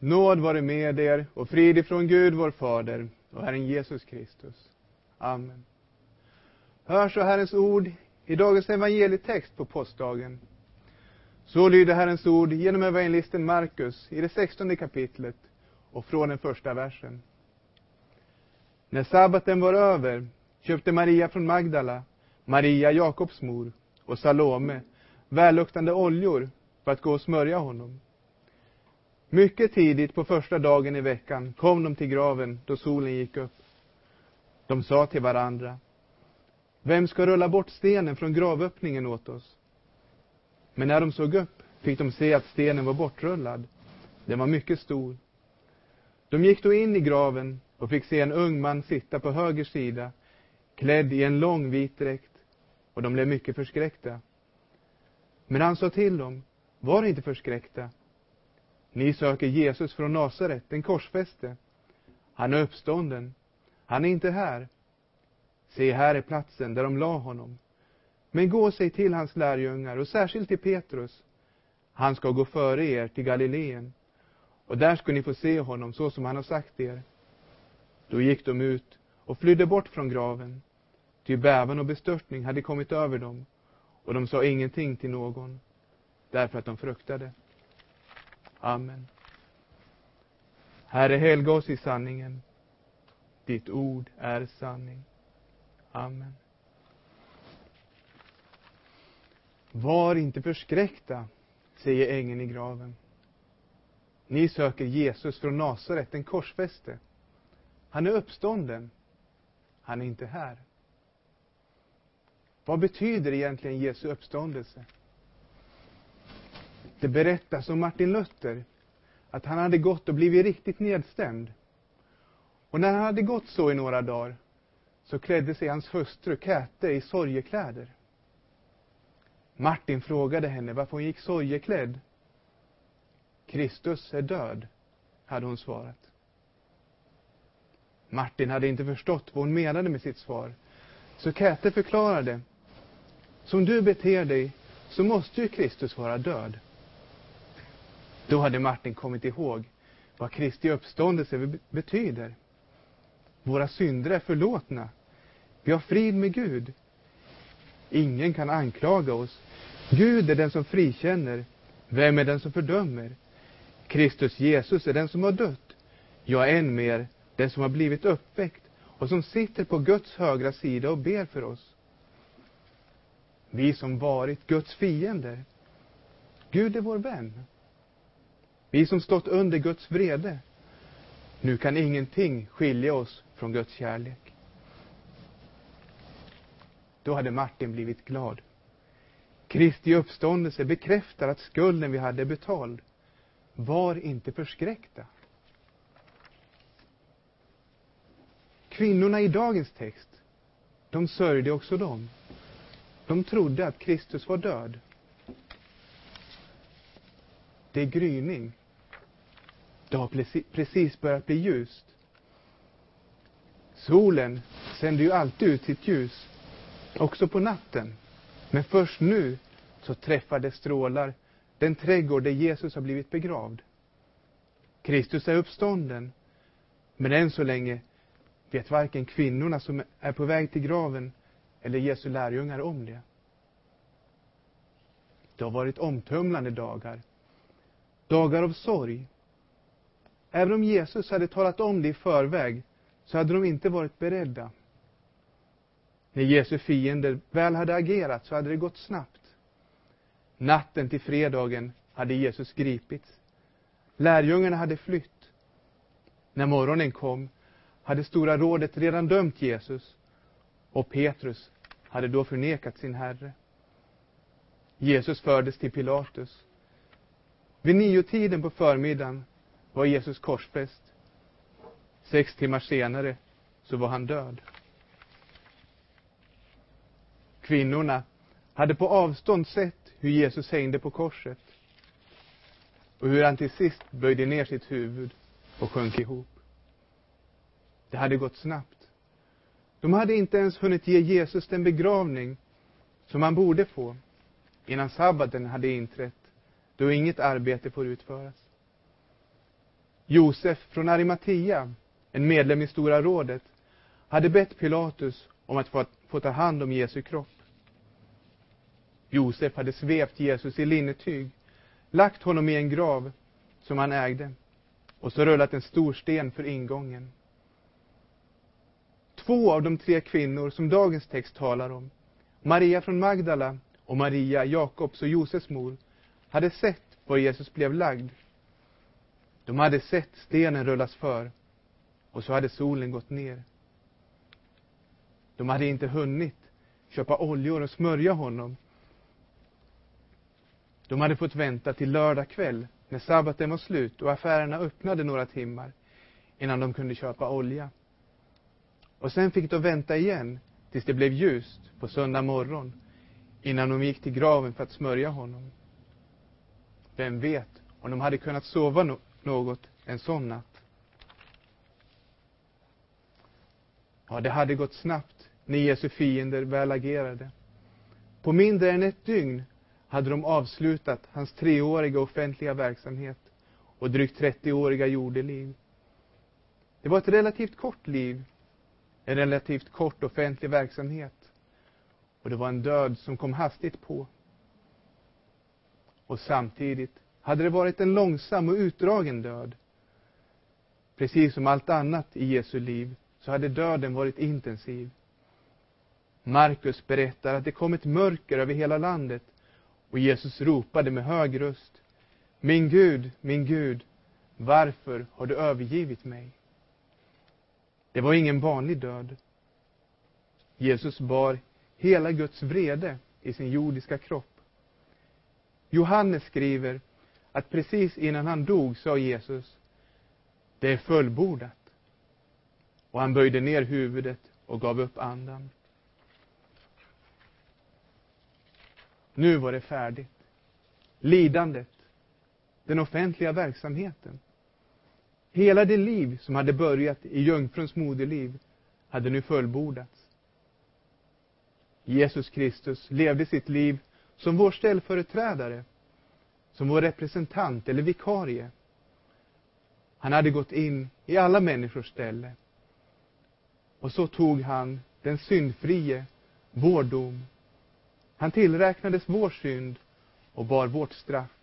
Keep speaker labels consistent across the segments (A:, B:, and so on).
A: Nåd vare med er och frid ifrån Gud vår Fader och Herren Jesus Kristus. Amen. Hör så Herrens ord i dagens evangelietext på påskdagen. Så lyder Herrens ord genom evangelisten Markus i det 16:e kapitlet och från den första versen. När sabbaten var över köpte Maria från Magdala, Maria Jakobs mor och Salome välluktande oljor för att gå och smörja honom. Mycket tidigt på första dagen i veckan kom de till graven då solen gick upp. De sa till varandra: vem ska rulla bort stenen från gravöppningen åt oss? Men när de såg upp fick de se att stenen var bortrullad. Den var mycket stor. De gick då in i graven och fick se en ung man sitta på höger sida, klädd i en lång vit dräkt, och de blev mycket förskräckta. Men han sa till dem: var inte förskräckta. Ni söker Jesus från Nasaret, den korsfäste. Han är uppstånden. Han är inte här. Se, här är platsen där de la honom. Men gå och säg till hans lärjungar, och särskilt till Petrus: han ska gå före er till Galileen, och där ska ni få se honom så som han har sagt er. Då gick de ut och flydde bort från graven, ty bävan och bestörtning hade kommit över dem, och de sa ingenting till någon, därför att de fruktade. Amen. Herre, helga oss i sanningen. Ditt ord är sanning. Amen. Var inte förskräckta, säger ängeln i graven. Ni söker Jesus från Nasaret, den korsfäste. Han är uppstånden. Han är inte här. Vad betyder egentligen Jesu uppståndelse? Det berättas om Martin Luther att han hade gått och blivit riktigt nedstämd. Och när han hade gått så i några dagar så klädde sig hans hustru Käte i sorgekläder. Martin frågade henne varför hon gick sorgeklädd. Kristus är död, hade hon svarat. Martin hade inte förstått vad hon menade med sitt svar. Så Käte förklarade: som du beter dig så måste ju Kristus vara död. Då hade Martin kommit ihåg vad Kristi uppståndelse betyder. Våra synder är förlåtna. Vi har frid med Gud. Ingen kan anklaga oss. Gud är den som frikänner. Vem är den som fördömer? Kristus Jesus är den som har dött. Ja, än mer, den som har blivit uppväckt och som sitter på Guds högra sida och ber för oss. Vi som varit Guds fiender. Gud är vår vän. Vi som stått under Guds vrede. Nu kan ingenting skilja oss från Guds kärlek. Då hade Martin blivit glad. Kristi uppståndelse bekräftar att skulden vi hade betald. Var inte förskräckta. Kvinnorna i dagens text, de sörjde också dem. De trodde att Kristus var död. Det är gryning. Det har precis börjat bli ljust. Solen sänder ju alltid ut sitt ljus, också på natten. Men först nu så träffar det strålar den trädgård där Jesus har blivit begravd. Kristus är uppstånden, men än så länge vet varken kvinnorna som är på väg till graven eller Jesu lärjungar om det. Det har varit omtumlande dagar. Dagar av sorg. Även om Jesus hade talat om det i förväg så hade de inte varit beredda. När Jesu fiender väl hade agerat så hade det gått snabbt. Natten till fredagen hade Jesus gripits. Lärjungarna hade flytt. När morgonen kom hade Stora rådet redan dömt Jesus, och Petrus hade då förnekat sin Herre. Jesus fördes till Pilatus. Vid 9-tiden på förmiddagen var Jesus korsfäst. 6 timmar senare så var han död. Kvinnorna hade på avstånd sett hur Jesus hängde på korset och hur han till sist böjde ner sitt huvud och sjönk ihop. Det hade gått snabbt. De hade inte ens hunnit ge Jesus den begravning som han borde få innan sabbaten hade inträtt, då inget arbete får utföras. Josef från Arimatea, en medlem i Stora rådet, hade bett Pilatus om att få ta hand om Jesu kropp. Josef hade svept Jesus i linnetyg, lagt honom i en grav som han ägde och så rullat en stor sten för ingången. 2 av de 3 kvinnor som dagens text talar om, Maria från Magdala och Maria, Jakobs och Josefs mor, hade sett var Jesus blev lagd. De hade sett stenen rullas för och så hade solen gått ner. De hade inte hunnit köpa oljor och smörja honom. De hade fått vänta till lördag kväll när sabbaten var slut och affärerna öppnade några timmar innan de kunde köpa olja. Och sen fick de vänta igen tills det blev ljust på söndag morgon innan de gick till graven för att smörja honom. Vem vet om de hade kunnat sova något en sån natt. Ja, det hade gått snabbt när Jesu fiender väl agerade. På mindre än ett dygn hade de avslutat hans 3-åriga offentliga verksamhet och drygt 30-åriga jordeliv. Det var ett relativt kort liv, en relativt kort offentlig verksamhet, och det var en död som kom hastigt på. Och samtidigt hade det varit en långsam och utdragen död. Precis som allt annat i Jesu liv så hade döden varit intensiv. Markus berättar att det kom ett mörker över hela landet och Jesus ropade med hög röst: min Gud, varför har du övergivit mig? Det var ingen vanlig död. Jesus bar hela Guds vrede i sin jordiska kropp. Johannes skriver att precis innan han dog sa Jesus: det är fullbordat. Och han böjde ner huvudet och gav upp andan. Nu var det färdigt. Lidandet, den offentliga verksamheten, hela det liv som hade börjat i jungfruns moderliv hade nu fullbordats. Jesus Kristus levde sitt liv som vår ställföreträdare, som vår representant eller vikarie. Han hade gått in i alla människors ställe. Och så tog han den syndfrie, vår dom. Han tillräknades vår synd och bar vårt straff.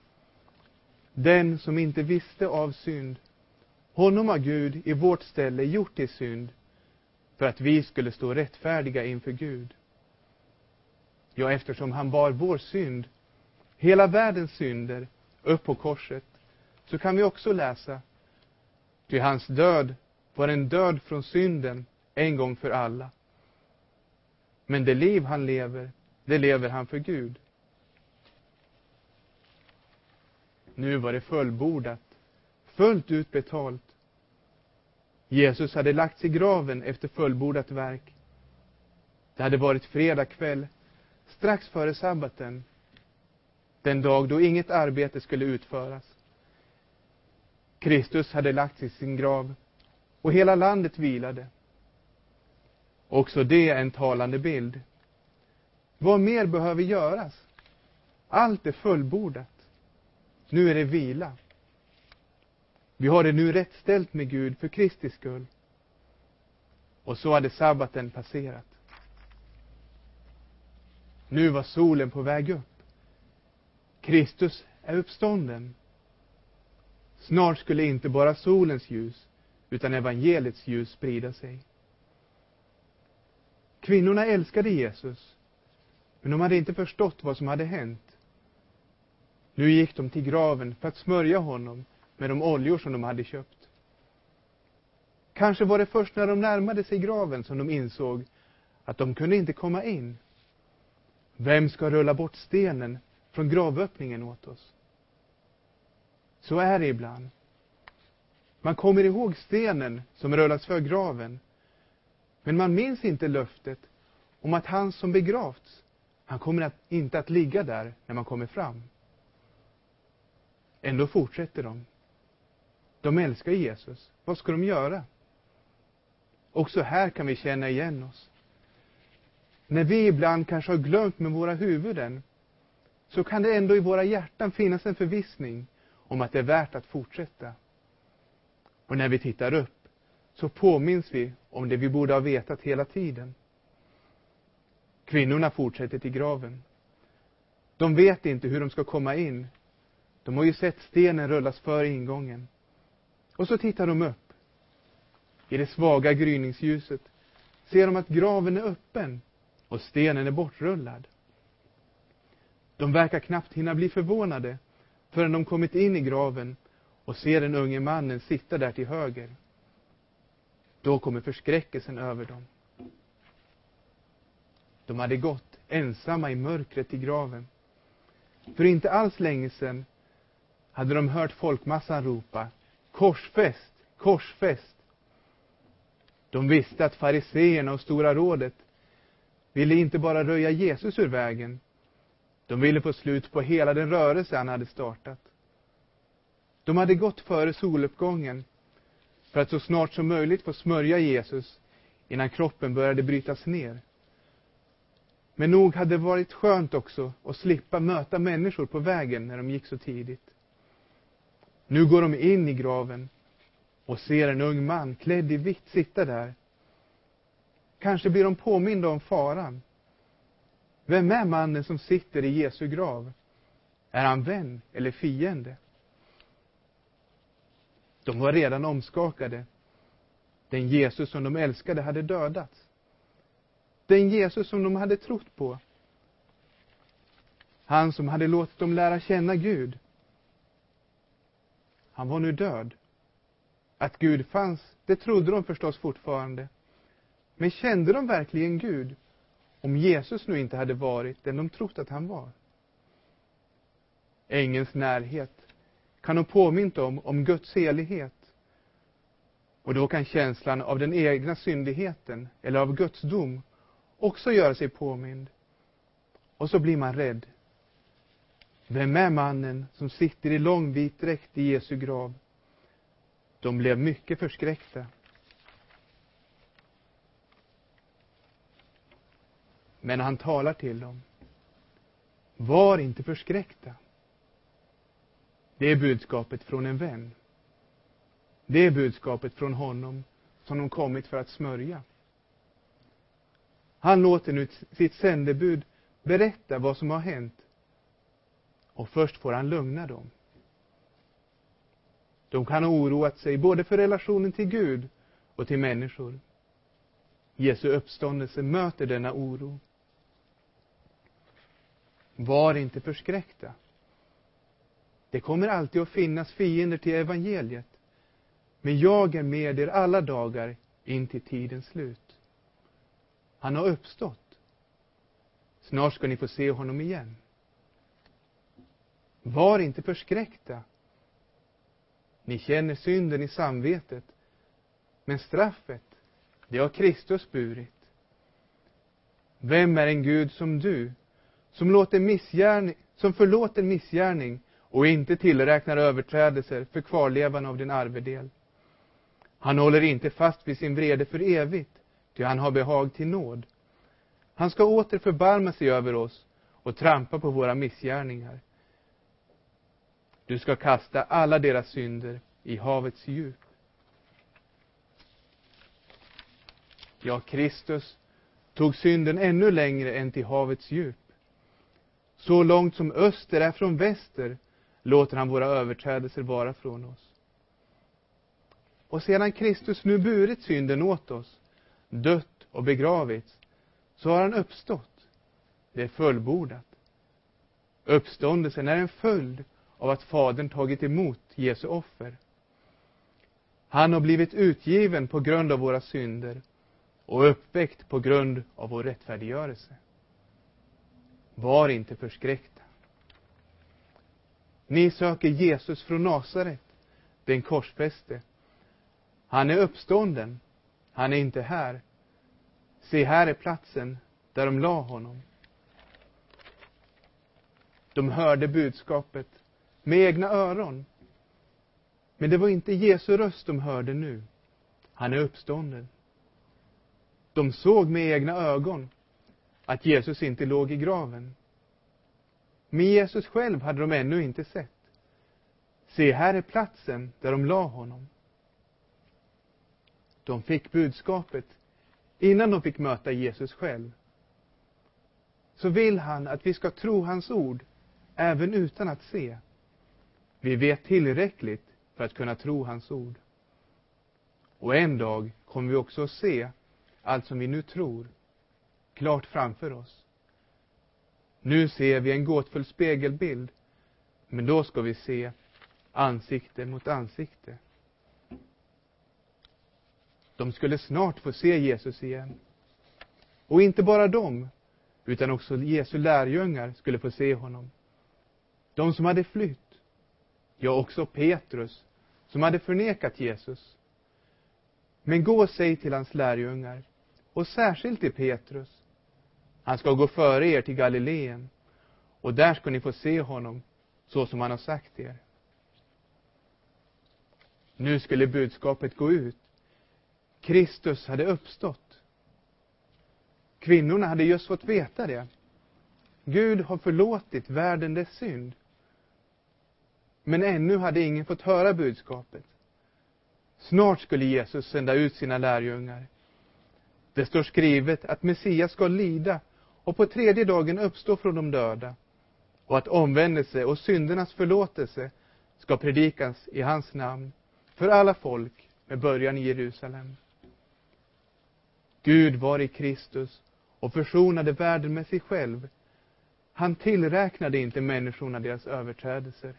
A: Den som inte visste av synd, honom har Gud i vårt ställe gjort till synd, för att vi skulle stå rättfärdiga inför Gud. Ja, eftersom han bar vår synd, hela världens synder, upp på korset, så kan vi också läsa: ty hans död var en död från synden en gång för alla. Men det liv han lever, det lever han för Gud. Nu var det fullbordat, fullt ut betalt. Jesus hade lagts i graven efter fullbordat verk. Det hade varit fredag kväll, strax före sabbaten, den dag då inget arbete skulle utföras. Kristus hade lagts i sin grav och hela landet vilade. Också det är en talande bild. Vad mer behöver göras? Allt är fullbordat. Nu är det vila. Vi har det nu rätt ställt med Gud för Kristi skull. Och så hade sabbaten passerat. Nu var solen på väg upp. Kristus är uppstånden. Snart skulle inte bara solens ljus, utan evangeliets ljus sprida sig. Kvinnorna älskade Jesus, men de hade inte förstått vad som hade hänt. Nu gick de till graven för att smörja honom med de oljor som de hade köpt. Kanske var det först när de närmade sig graven som de insåg att de kunde inte komma in. Vem ska rulla bort stenen från gravöppningen åt oss? Så är det ibland. Man kommer ihåg stenen som rullas för graven, men man minns inte löftet om att han som begravts, han kommer inte att ligga där när man kommer fram. Ändå fortsätter de. De älskar Jesus. Vad ska de göra? Också här kan vi känna igen oss. När vi ibland kanske har glömt med våra huvuden, så kan det ändå i våra hjärtan finnas en förvissning om att det är värt att fortsätta. Och när vi tittar upp så påminns vi om det vi borde ha vetat hela tiden. Kvinnorna fortsätter till graven. De vet inte hur de ska komma in. De har ju sett stenen rullas för ingången. Och så tittar de upp. I det svaga gryningsljuset ser de att graven är öppen och stenen är bortrullad. De verkar knappt hinna bli förvånade förrän de kommit in i graven och ser den unge mannen sitta där till höger. Då kommer förskräckelsen över dem. De hade gått ensamma i mörkret i graven. För inte alls länge sedan hade de hört folkmassan ropa: korsfäst, korsfäst. De visste att fariseerna och Stora rådet ville inte bara röja Jesus ur vägen. De ville få slut på hela den rörelse han hade startat. De hade gått före soluppgången för att så snart som möjligt få smörja Jesus innan kroppen började brytas ner. Men nog hade det varit skönt också att slippa möta människor på vägen när de gick så tidigt. Nu går de in i graven och ser en ung man klädd i vitt sitta där. Kanske blir de påminda om faran. Vem är mannen som sitter i Jesu grav? Är han vän eller fiende? De var redan omskakade. Den Jesus som de älskade hade dödats. Den Jesus som de hade trott på. Han som hade låtit dem lära känna Gud. Han var nu död. Att Gud fanns, det trodde de förstås fortfarande. Men kände de verkligen Gud om Jesus nu inte hade varit den de trott att han var? Ängelns närhet kan de påminna om Guds helighet. Och då kan känslan av den egna syndigheten eller av Guds dom också göra sig påmind. Och så blir man rädd. Vem är mannen som sitter i lång vit dräkt i Jesu grav? De blev mycket förskräckta. Men han talar till dem. Var inte förskräckta. Det är budskapet från en vän. Det är budskapet från honom som de kommit för att smörja. Han låter nu sitt sändebud berätta vad som har hänt. Och först får han lugna dem. De kan ha oroat sig både för relationen till Gud och till människor. Jesu uppståndelse möter denna oro. Var inte förskräckta. Det kommer alltid att finnas fiender till evangeliet. Men jag är med er alla dagar in till tidens slut. Han har uppstått. Snart ska ni få se honom igen. Var inte förskräckta. Ni känner synden i samvetet. Men straffet, det har Kristus burit. Vem är en Gud som du, som förlåter missgärning och inte tillräknar överträdelser för kvarlevan av din arvedel? Han håller inte fast vid sin vrede för evigt, ty han har behag till nåd. Han ska åter förbarma sig över oss och trampa på våra missgärningar. Du ska kasta alla deras synder i havets djup. Ja, Kristus tog synden ännu längre än till havets djup. Så långt som öster är från väster låter han våra överträdelser vara från oss. Och sedan Kristus nu burit synden åt oss, dött och begravits, så har han uppstått. Det är fullbordat. Uppståndelsen är en följd av att Fadern tagit emot Jesu offer. Han har blivit utgiven på grund av våra synder och uppväckt på grund av vår rättfärdiggörelse. Var inte förskräckta. Ni söker Jesus från Nasaret, den korsfäste. Han är uppstånden. Han är inte här. Se, här är platsen där de la honom. De hörde budskapet med egna öron. Men det var inte Jesu röst de hörde nu. Han är uppstånden. De såg med egna ögon att Jesus inte låg i graven. Men Jesus själv hade de ännu inte sett. Se, här är platsen där de la honom. de fick budskapet innan de fick möta Jesus själv, så vill han att vi ska tro hans ord även utan att se. Vi vet tillräckligt för att kunna tro hans ord. Och en dag kommer vi också att se allt som vi nu tror klart framför oss. Nu ser vi en gåtfull spegelbild, men då ska vi se ansikte mot ansikte. De skulle snart få se Jesus igen. Och inte bara de, utan också Jesu lärjungar skulle få se honom. De som hade flytt, ja också Petrus, som hade förnekat Jesus. Men gå och säg till hans lärjungar, och särskilt till Petrus: han ska gå före er till Galileen, och där ska ni få se honom så som han har sagt er. Nu skulle budskapet gå ut. Kristus hade uppstått. Kvinnorna hade just fått veta det. Gud har förlåtit världen dess synd. Men ännu hade ingen fått höra budskapet. Snart skulle Jesus sända ut sina lärjungar. Det står skrivet att Messias ska lida och på 3:e dagen uppstå från de döda, och att omvändelse och syndernas förlåtelse ska predikas i hans namn för alla folk med början i Jerusalem. Gud var i Kristus och försonade världen med sig själv. Han tillräknade inte människorna deras överträdelser.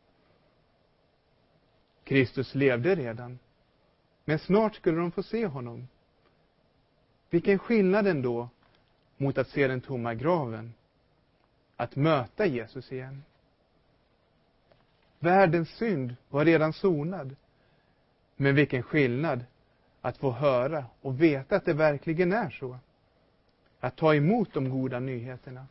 A: Kristus levde redan, men snart skulle de få se honom. Vilken skillnad ändå mot att se den tomma graven, att möta Jesus igen. Världens synd var redan sonad, men vilken skillnad att få höra och veta att det verkligen är så. Att ta emot de goda nyheterna.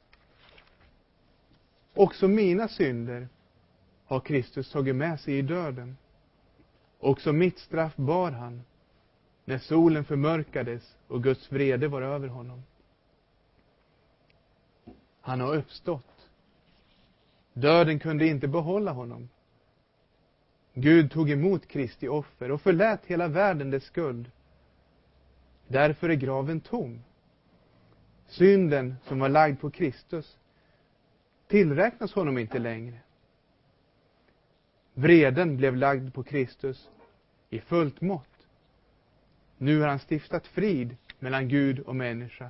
A: Också mina synder har Kristus tagit med sig i döden. Också mitt straff bar han, när solen förmörkades och Guds vrede var över honom. Han har uppstått. Döden kunde inte behålla honom. Gud tog emot Kristi offer och förlät hela världen dess skuld. Därför är graven tom. Synden som var lagd på Kristus tillräknas honom inte längre. Vreden blev lagd på Kristus i fullt mått. Nu har han stiftat frid mellan Gud och människa.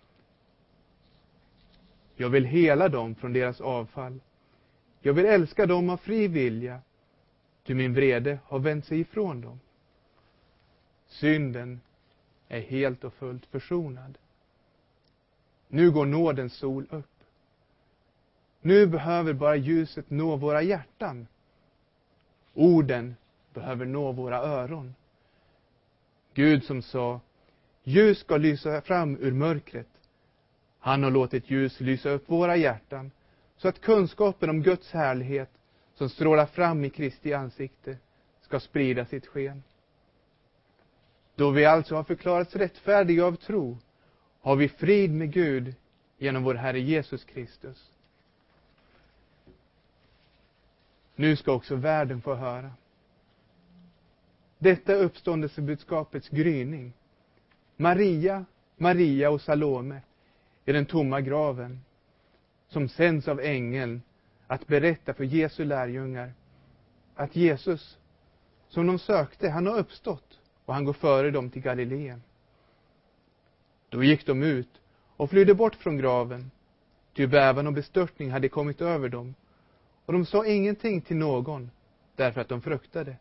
A: Jag vill hela dem från deras avfall. Jag vill älska dem av fri vilja, ty min vrede har vänt sig ifrån dem. Synden är helt och fullt försonad. Nu går nådens sol upp. Nu behöver bara ljuset nå våra hjärtan. Orden behöver nå våra öron. Gud som sa: ljus ska lysa fram ur mörkret. Han har låtit ljus lysa upp våra hjärtan, så att kunskapen om Guds härlighet som strålar fram i Kristi ansikte ska sprida sitt sken. Då vi alltså har förklarats rättfärdiga av tro, har vi frid med Gud genom vår Herre Jesus Kristus. Nu ska också världen få höra. Detta är uppståndelsebudskapets gryning. Maria och Salome i den tomma graven, som sänds av ängeln att berätta för Jesu lärjungar att Jesus, som de sökte, han har uppstått och han går före dem till Galileen. Då gick de ut och flydde bort från graven, ty bävan och bestörtning hade kommit över dem, och de sa ingenting till någon därför att de fruktade.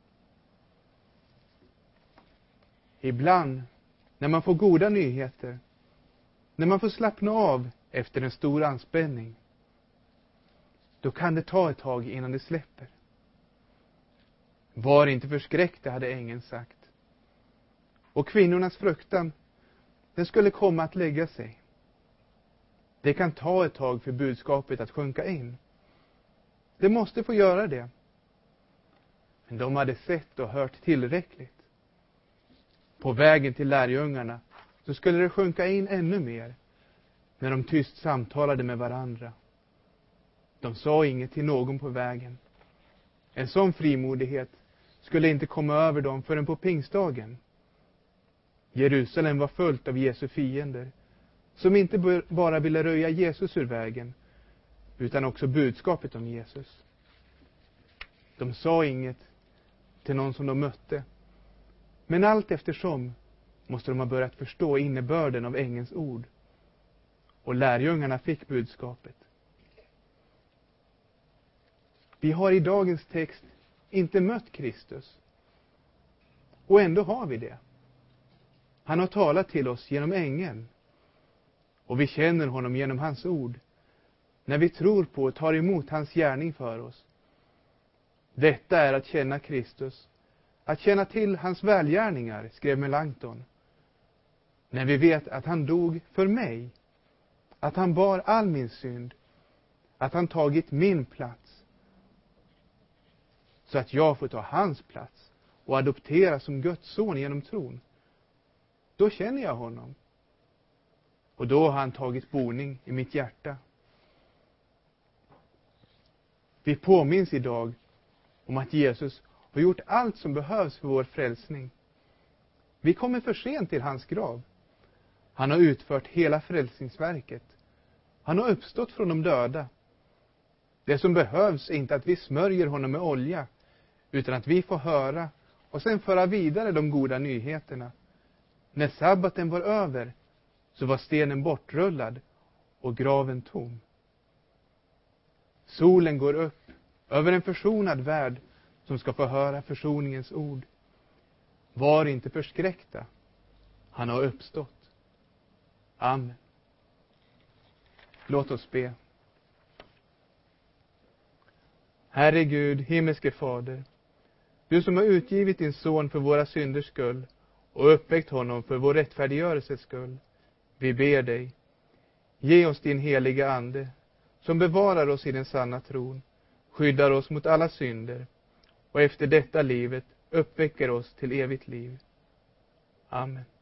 A: Ibland, när man får goda nyheter, när man får slappna av efter en stor anspänning, då kan det ta ett tag innan det släpper. Var inte förskräckta, hade ängeln sagt. Och kvinnornas fruktan, den skulle komma att lägga sig. Det kan ta ett tag för budskapet att sjunka in. Det måste få göra det. Men de hade sett och hört tillräckligt. På vägen till lärjungarna så skulle det sjunka in ännu mer, när de tyst samtalade med varandra. De sa inget till någon på vägen. En sån frimodighet skulle inte komma över dem förrän på pingstdagen, Jerusalem var fullt av Jesu fiender, som inte bara ville röja Jesus ur vägen, utan också budskapet om Jesus. De sa inget till någon som de mötte, men allt eftersom måste de ha börjat förstå innebörden av ängelns ord, och lärjungarna fick budskapet. Vi har i dagens text inte mött Kristus, och ändå har vi det. Han har talat till oss genom ängeln, och vi känner honom genom hans ord, när vi tror på och tar emot hans gärning för oss. Detta är att känna Kristus, att känna till hans välgärningar, skrev Melanchthon. När vi vet att han dog för mig, att han bar all min synd, att han tagit min plats, så att jag får ta hans plats och adopteras som Guds son genom tron. Då känner jag honom. Och då har han tagit boning i mitt hjärta. Vi påminns idag om att Jesus har gjort allt som behövs för vår frälsning. Vi kommer för sent till hans grav. Han har utfört hela frälsningsverket. Han har uppstått från de döda. Det som behövs är inte att vi smörjer honom med olja, utan att vi får höra och sen föra vidare de goda nyheterna. När sabbaten var över så var stenen bortrullad och graven tom. Solen går upp över en försonad värld som ska få höra försoningens ord. Var inte förskräckta. Han har uppstått. Amen. Låt oss be. Herre Gud, himmelske Fader, du som har utgivit din son för våra synders skull och uppväckt honom för vår rättfärdiggörelses skull, vi ber dig, ge oss din heliga ande, som bevarar oss i den sanna tron, skyddar oss mot alla synder och efter detta livet uppväcker oss till evigt liv. Amen.